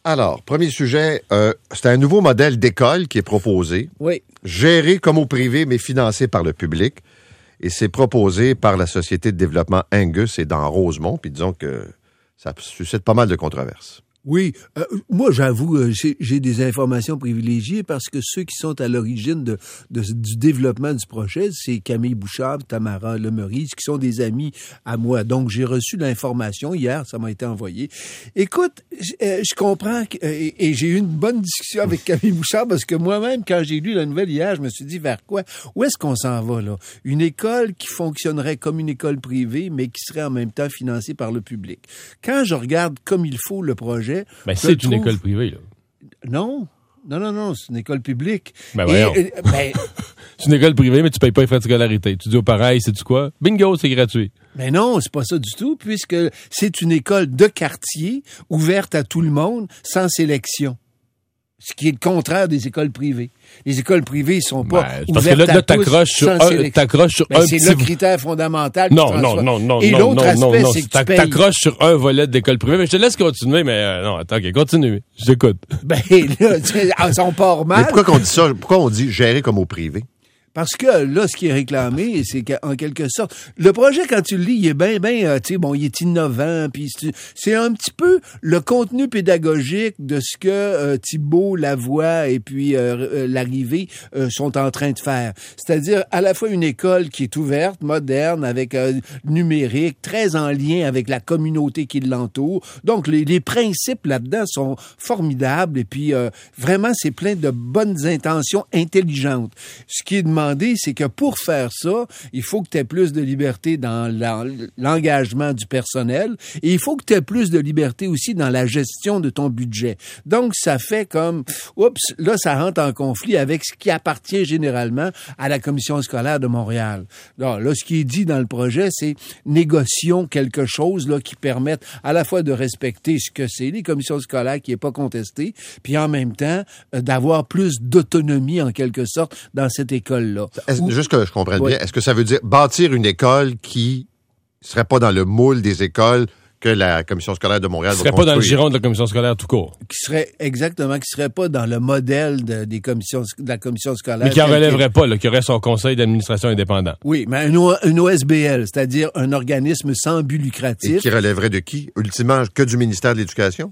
Alors, premier sujet, c'est un nouveau modèle d'école qui est proposé. Oui. Géré comme au privé, mais financé par le public. Et c'est proposé par la Société de développement Angus et dans Rosemont. Puis disons que ça suscite pas mal de controverses. Oui, moi j'avoue, j'ai des informations privilégiées parce que ceux qui sont à l'origine du développement du projet, c'est Camille Bouchard, Tamara Lemerise, qui sont des amis à moi. Donc j'ai reçu l'information hier, ça m'a été envoyé. Écoute, je comprends et j'ai eu une bonne discussion avec Camille Bouchard parce que moi-même, quand j'ai lu la nouvelle hier, je me suis dit vers quoi? Où est-ce qu'on s'en va là? Une école qui fonctionnerait comme une école privée, mais qui serait en même temps financée par le public. Quand je regarde comme il faut le projet, ben, c'est une école privée, là. Non, c'est une école publique. Ben voyons. C'est une école privée, mais tu payes pas les frais de scolarité. Tu dis au pareil, sais-tu quoi? Bingo, c'est gratuit. Mais non, c'est pas ça du tout, puisque c'est une école de quartier, ouverte à tout le monde, sans sélection. Ce qui est le contraire des écoles privées. Les écoles privées sont pas ouvertes parce que là, à tous, t'accroches sur un c'est le critère fondamental. Non. Et l'autre aspect, c'est que tu payes. T'accroches sur un volet d'école privée. Mais je te laisse continuer, mais non, attends, OK, continue. Je t'écoute. Ben là, on part mal. Mais pourquoi on dit ça? Pourquoi on dit gérer comme au privé? Parce que là, ce qui est réclamé, c'est qu'en quelque sorte, le projet, quand tu le lis, il est bien, tu sais, bon, il est innovant, puis c'est un petit peu le contenu pédagogique de ce que Thibault, Lavoie et puis l'Arrivée sont en train de faire. C'est-à-dire à la fois une école qui est ouverte, moderne, avec numérique, très en lien avec la communauté qui l'entoure. Donc, les principes là-dedans sont formidables et puis vraiment, c'est plein de bonnes intentions intelligentes. Ce qui est demandé, c'est que pour faire ça, il faut que tu aies plus de liberté dans l'engagement du personnel et il faut que tu aies plus de liberté aussi dans la gestion de ton budget. Donc, ça fait comme, là, ça rentre en conflit avec ce qui appartient généralement à la Commission scolaire de Montréal. Là, ce qui est dit dans le projet, c'est négocions quelque chose là qui permette à la fois de respecter ce que c'est les commissions scolaires qui n'est pas contesté, puis en même temps d'avoir plus d'autonomie en quelque sorte dans cette école-là. Juste que je comprenne bien, est-ce que ça veut dire bâtir une école qui serait pas dans le moule des écoles que la Commission scolaire de Montréal va construire? Qui serait pas dans le giron de la Commission scolaire tout court. Qui serait pas dans le modèle de la Commission scolaire. Mais qui en relèverait pas, là, qui aurait son conseil d'administration indépendant. Oui, mais une OSBL, c'est-à-dire un organisme sans but lucratif. Et qui relèverait de qui? Ultimement, que du ministère de l'Éducation?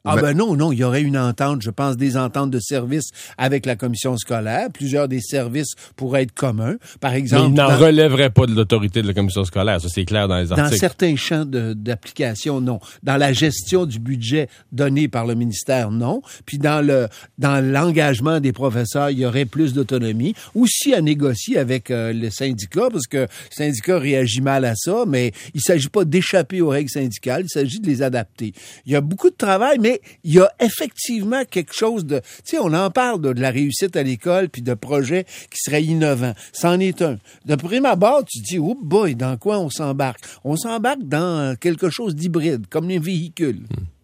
Non, il y aurait une entente, je pense, des ententes de services avec la commission scolaire. Plusieurs des services pourraient être communs. Par exemple... Mais il n'en relèverait pas de l'autorité de la commission scolaire, ça c'est clair dans les articles. Dans certains champs d'application, non. Dans la gestion du budget donné par le ministère, non. Puis dans l'engagement des professeurs, il y aurait plus d'autonomie. Aussi à négocier avec le syndicat, parce que le syndicat réagit mal à ça, mais il s'agit pas d'échapper aux règles syndicales, il s'agit de les adapter. Il y a beaucoup de travail, mais il y a effectivement quelque chose de... Tu sais, on en parle de la réussite à l'école puis de projets qui seraient innovants. C'en est un. De prime abord, tu te dis, oh boy, dans quoi on s'embarque? On s'embarque dans quelque chose d'hybride, comme les véhicules.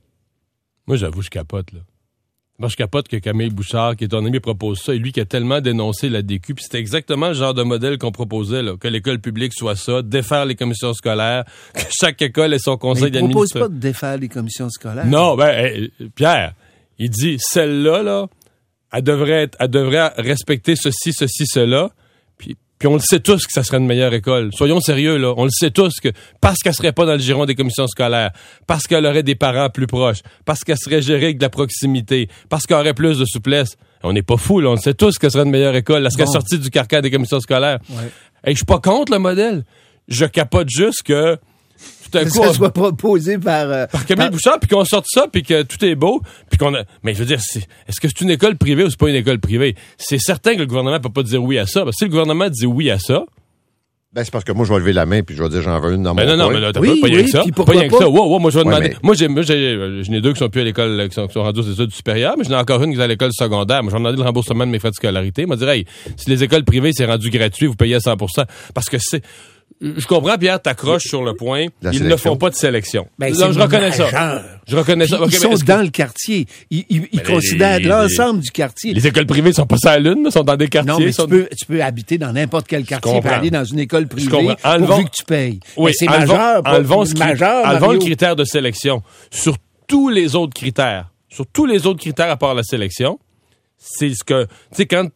Moi, j'avoue, je capote, là. Moi, je capote que Camille Bouchard, qui est ton ami, propose ça, et lui qui a tellement dénoncé la DQ, puis c'était exactement le genre de modèle qu'on proposait, là, que l'école publique soit ça, défaire les commissions scolaires, que chaque école ait son conseil d'administration. Il ne propose pas de défaire les commissions scolaires. Non, Pierre, il dit, celle-là, là, elle devrait respecter ceci, cela, puis on le sait tous que ça serait une meilleure école. Soyons sérieux, là. On le sait tous que parce qu'elle serait pas dans le giron des commissions scolaires, parce qu'elle aurait des parents plus proches, parce qu'elle serait gérée avec de la proximité, parce qu'elle aurait plus de souplesse. On n'est pas fous, là. On le sait tous que ce serait une meilleure école. Elle serait sortie du carcan des commissions scolaires. Ouais. Et je suis pas contre le modèle. Je capote juste que tout à coup, ça soit proposé par Camille Bouchard, puis qu'on sorte ça, puis que tout est beau, puis qu'on a... Mais je veux dire, est-ce que c'est une école privée ou c'est pas une école privée? C'est certain que le gouvernement peut pas dire oui à ça. Parce que si le gouvernement dit oui à ça... C'est parce que moi, je vais lever la main, puis je vais dire j'en veux une dans mon non, mais là, t'as pas rien que ça. Pas rien que ça. Wow, moi, je vais demander... Moi, j'en ai deux qui sont plus à l'école, qui sont rendus aux études supérieures, mais j'en ai encore une qui est à l'école secondaire. Moi, je vais demander le remboursement de mes frais de scolarité. Moi, je dirais, si les écoles privées, c'est rendu gratuit, vous payez à 100%. Parce que c'est... Je comprends, Pierre, t'accroches sur le point. Ils ne font pas de sélection. Ben, là, je reconnais ça. Je reconnais ça. Ils sont dans le quartier. Ils considèrent l'ensemble du quartier. Les écoles privées sont pas sur la lune, sont dans des quartiers. Non, mais tu peux habiter dans n'importe quel quartier et aller dans une école privée pourvu que tu payes. Oui, mais c'est majeur. Enlevons le critère de sélection. Sur tous les autres critères, sur tous les autres critères à part la sélection, c'est ce que... Tu sais, quand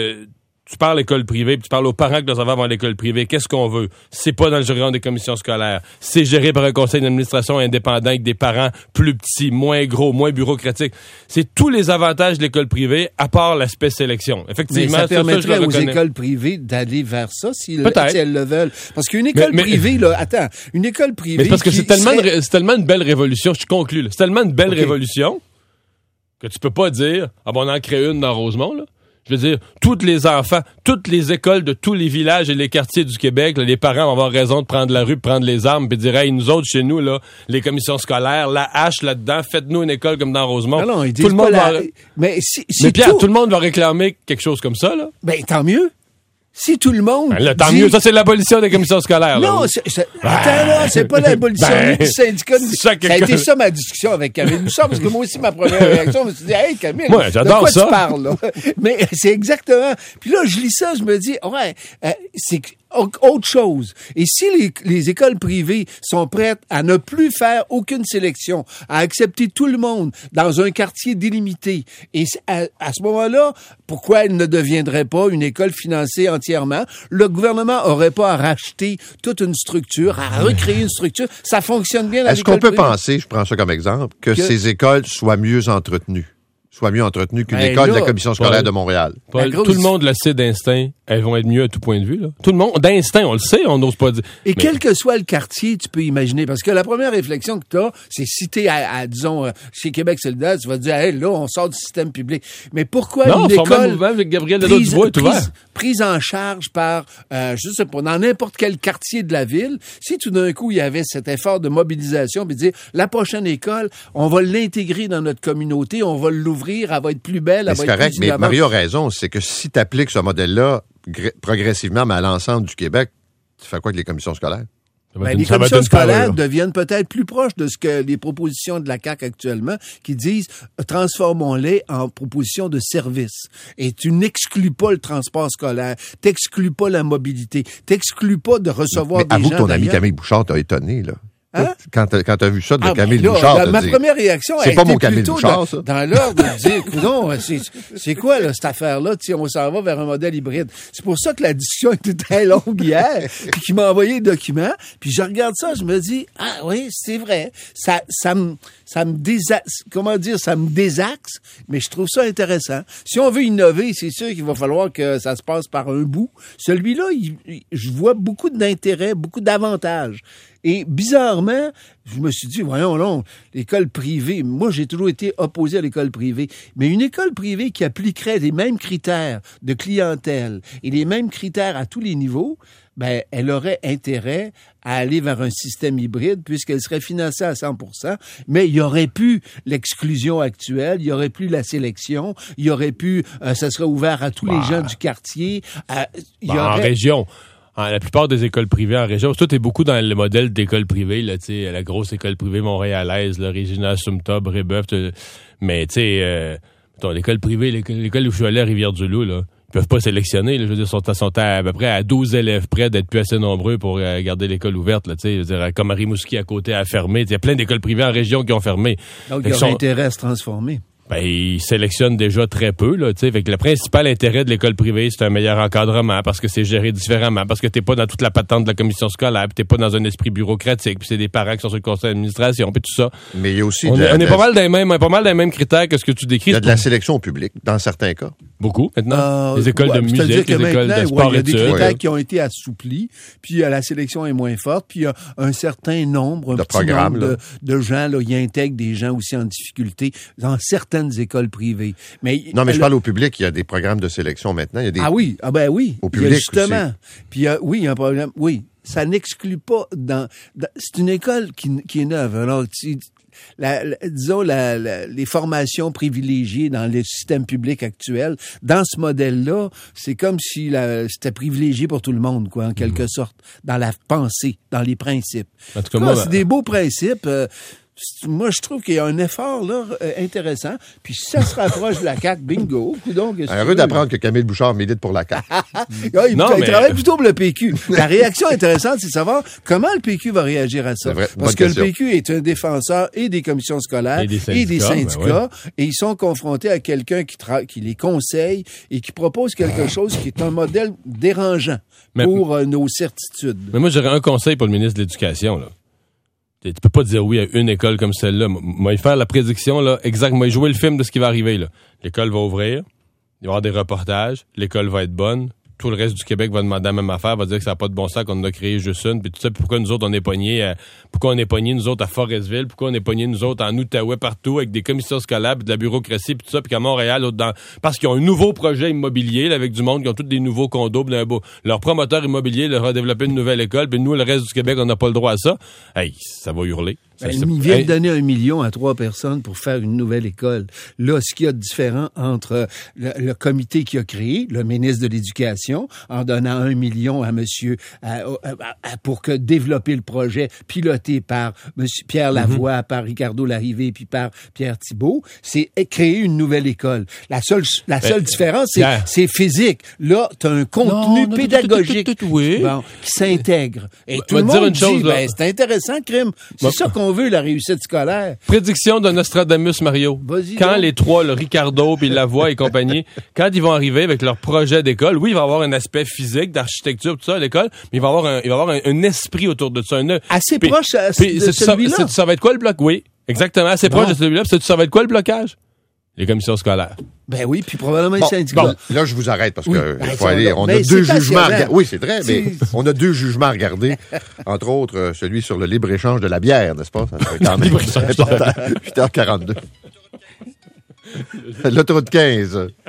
tu parles à l'école privée, puis tu parles aux parents que leurs enfants vont à l'école privée, qu'est-ce qu'on veut? C'est pas dans le giron des commissions scolaires. C'est géré par un conseil d'administration indépendant avec des parents plus petits, moins gros, moins bureaucratiques. C'est tous les avantages de l'école privée, à part l'aspect sélection. Effectivement, mais ça permettrait je aux écoles privées d'aller vers ça si elles le veulent. Parce qu'une école privée, une école privée... Mais c'est parce que c'est tellement une belle révolution, je conclue, là. C'est tellement une belle révolution que tu peux pas dire, on en crée une dans Rosemont, là. Je veux dire, tous les enfants, toutes les écoles de tous les villages et les quartiers du Québec, là, les parents vont avoir raison de prendre la rue, de prendre les armes, puis de dire, hey, nous autres, chez nous, là, les commissions scolaires, la hache là-dedans, faites-nous une école comme dans Rosemont. Non, tout le monde va... Mais Pierre, tout le monde va réclamer quelque chose comme ça, là. Ben, tant mieux. Si tout le monde. Tant mieux, ça c'est l'abolition des commissions scolaires. Non, attends là, c'est pas l'abolition du syndicat. Ça a été ça ma discussion avec Camille Bouchard, parce que moi aussi ma première réaction, je me suis dit, hey Camille, j'adore de quoi ça. tu parles là? Mais c'est exactement. Puis là, je lis ça, je me dis, c'est autre chose. Et si les écoles privées sont prêtes à ne plus faire aucune sélection, à accepter tout le monde dans un quartier délimité, et à ce moment-là, pourquoi elles ne deviendraient pas une école financée entièrement? Le gouvernement aurait pas à racheter toute une structure, à recréer une structure. Ça fonctionne bien à l'école privée. Est-ce qu'on peut penser, je prends ça comme exemple, que ces écoles soient mieux entretenues? Qu'une école de la Commission scolaire de Montréal. Paul, tout le monde le sait d'instinct, elles vont être mieux à tout point de vue. Là. Tout le monde, d'instinct, on le sait, on n'ose pas dire. Et quel que soit le quartier, tu peux imaginer, parce que la première réflexion que tu as, c'est si t'es disons, chez Québec solidaire, tu vas te dire, hey, là, on sort du système public. Mais pourquoi une école avec Gabriel Nadeau-Dubois est ouvert. Prise en charge par, je sais pas, dans n'importe quel quartier de la ville, si tout d'un coup, il y avait cet effort de mobilisation, puis dire, la prochaine école, on va l'intégrer dans notre communauté, on va l'ouvrir, elle va être plus belle, elle va être correct, plus mais Mario a raison, c'est que si tu appliques ce modèle-là progressivement, mais à l'ensemble du Québec, tu fais quoi avec les commissions scolaires? Les commissions scolaires deviennent peut-être plus proches de ce que les propositions de la CAQ actuellement, qui disent transformons-les en propositions de services. Et tu n'exclus pas le transport scolaire, t'exclus pas la mobilité, t'exclus pas de recevoir des gens. Avoue que ton ami Camille Bouchard t'a étonné, là. Hein? Quand t'as vu ça de Camille Bouchard, ma première réaction, c'est pas mon Camille Bouchard, ça. Dans l'ordre de dire, non, c'est quoi là, cette affaire-là? On s'en va vers un modèle hybride. C'est pour ça que la discussion était très longue hier, puis qu'il m'a envoyé le document, puis je regarde ça, je me dis, ah oui, c'est vrai, ça me désaxe, mais je trouve ça intéressant. Si on veut innover, c'est sûr qu'il va falloir que ça se passe par un bout. Celui-là, je vois beaucoup d'intérêt, beaucoup d'avantages. Et bizarrement, je me suis dit, voyons donc, l'école privée, moi j'ai toujours été opposé à l'école privée, mais une école privée qui appliquerait les mêmes critères de clientèle et les mêmes critères à tous les niveaux, ben elle aurait intérêt à aller vers un système hybride puisqu'elle serait financée à 100%, mais il y aurait plus l'exclusion actuelle, il y aurait plus la sélection, il y aurait plus, ça serait ouvert à tous les gens du quartier. En région. La plupart des écoles privées en région, toi, t'es beaucoup dans le modèle d'école privée, là, tu sais, la grosse école privée montréalaise, là, Regina, Assumpta, Brébeuf, mais tu sais, l'école privée, l'école où je suis allé à Rivière-du-Loup, là, ils peuvent pas sélectionner, là, je veux dire, sont à peu près à 12 élèves près d'être plus assez nombreux pour garder l'école ouverte, là, tu sais, je veux dire, comme à Rimouski à côté a fermé, il y a plein d'écoles privées en région qui ont fermé. Donc, il y a intérêt à se transformer. Ben, ils sélectionnent déjà très peu, là, tu sais. Fait que le principal intérêt de l'école privée, c'est un meilleur encadrement, parce que c'est géré différemment, parce que t'es pas dans toute la patente de la commission scolaire, puis t'es pas dans un esprit bureaucratique, puis c'est des parents qui sont sur le conseil d'administration, puis tout ça. Mais il y a aussi on est pas mal dans les mêmes critères que ce que tu décris. Il y a de la sélection au public, dans certains cas. Beaucoup, maintenant. Les écoles de musique, les écoles de sport il y a des critères qui qui ont été assouplis, puis la sélection est moins forte, puis il y a un certain nombre, de gens, là, ils intègrent des gens aussi en difficulté dans certaines écoles privées. Mais je parle au public, il y a des programmes de sélection maintenant. Il y a des... oui. Au public justement. Aussi. Puis oui, il y a un problème. Oui, ça n'exclut pas c'est une école qui est neuve. Alors, disons, les formations privilégiées dans le système public actuel, dans ce modèle-là, c'est comme si c'était privilégié pour tout le monde, quoi, en quelque sorte, dans la pensée, dans les principes. En tout cas, c'est des beaux principes. moi, je trouve qu'il y a un effort là intéressant. Puis si ça se rapproche de la CAQ, bingo. Donc, Heureux d'apprendre que Camille Bouchard milite pour la CAQ. il travaille plutôt pour le PQ. La réaction intéressante, c'est de savoir comment le PQ va réagir à ça. Parce que le PQ est un défenseur et des commissions scolaires et des syndicats. Et ils sont confrontés à quelqu'un qui les conseille et qui propose quelque chose qui est un modèle dérangeant pour nos certitudes. Mais moi, j'aurais un conseil pour le ministre de l'Éducation, là. Tu peux pas dire oui à une école comme celle-là. Moi, faire la prédiction, là, exact. Moi, jouer le film de ce qui va arriver, là. L'école va ouvrir. Il va y avoir des reportages. L'école va être bonne. Tout le reste du Québec va demander la même affaire, va dire que ça n'a pas de bon sens, qu'on en a créé juste une, puis tout ça, puis pourquoi nous autres, on est pognés, nous autres, à Forestville, pourquoi on est pognés, nous autres, en Outaouais, partout, avec des commissions scolaires, puis de la bureaucratie, puis tout ça, puis qu'à Montréal, parce qu'ils ont un nouveau projet immobilier, là, avec du monde qui ont tous des nouveaux condos, puis leur promoteur immobilier leur a développé une nouvelle école, puis nous, le reste du Québec, on n'a pas le droit à ça. Hey, ça va hurler. Ils viennent de donner 1 million à 3 personnes pour faire une nouvelle école. Là, ce qu'il y a de différent entre le comité qui a créé, le ministre de l'Éducation, en donnant 1 million à monsieur, pour que développer le projet, piloté par monsieur Pierre Lavoie, par Ricardo Larrivée, puis par Pierre Thibault, c'est créer une nouvelle école. La seule différence, c'est physique. Là, tu as un contenu pédagogique qui s'intègre. Et tout le monde dit, c'est intéressant, crime. C'est ça qu'on veut, la réussite scolaire. Prédiction de Nostradamus, Mario. Quand les trois, le Ricardo puis Lavoie et compagnie, quand ils vont arriver avec leur projet d'école, oui, il va y avoir un aspect physique, d'architecture, tout ça à l'école, mais il va y avoir un esprit autour de ça. Assez proche de celui-là. Ça va être quoi le bloc? Oui, exactement, assez proche de celui-là. Ça va être quoi le blocage? Les commissions scolaires. Ben oui, puis probablement les syndicats. Bon, là, je vous arrête parce que il faut aller. On a 2 jugements à regarder. Oui, c'est vrai, mais on a 2 jugements à regarder. Entre autres, celui sur le libre-échange de la bière, n'est-ce pas? Ça quand même important. 8h42. L'autoroute 15.